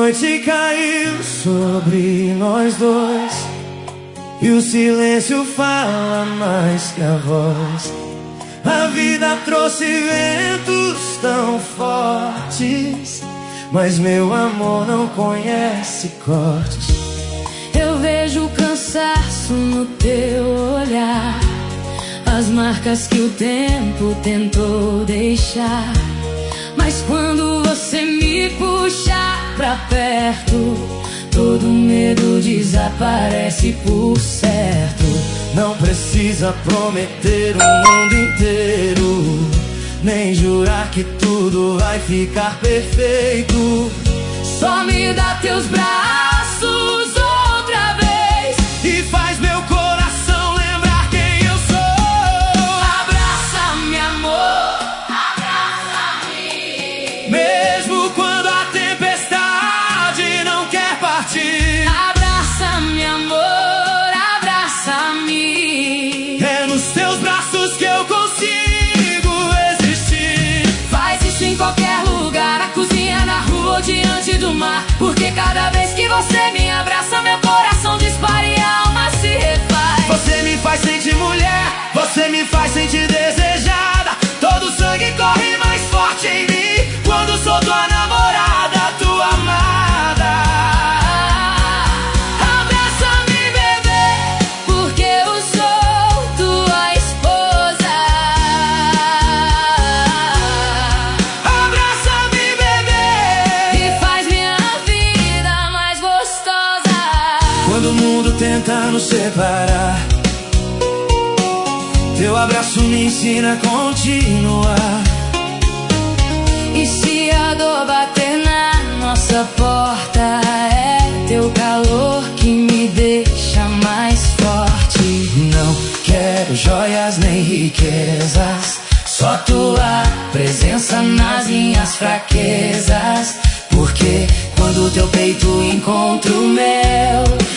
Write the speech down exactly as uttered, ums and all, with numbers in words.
noite caiu sobre nós dois e o silêncio fala mais que a voz. A vida trouxe ventos tão fortes, mas meu amor não conhece cortes. Eu vejo cansaço no teu olhar, as marcas que o tempo tentou deixar. Mas quando você me puxa pra perto, todo medo desaparece por certo. Não precisa prometer o mundo inteiro, nem jurar que tudo vai ficar perfeito. Só me dá teus braços outra vez e faz meu coração lembrar quem eu sou. Abraça-me, amor, abraça-me, mesmo quando a tempestade não quer partir. Abraça-me, amor, abraça-me, é nos teus braços que eu consigo existir. Faz isso em qualquer lugar, na cozinha, na rua ou diante do mar, porque cada vez que você me abraça, meu coração dispara e a alma se refaz. Você me faz sentir mulher, você me faz sentir desejada. Todo o sangue corre mais forte em mim quando sou tua namorada, tua amada. Abraça-me, bebê, porque eu sou tua esposa. Abraça-me, bebê, e faz minha vida mais gostosa. quando o mundo tenta nos separar, teu abraço me ensina a continuar. E se a dor bater na nossa porta, é teu calor que me deixa mais forte. Não quero joias nem riquezas, só tua presença nas minhas fraquezas. Porque quando teu peito encontra o meu,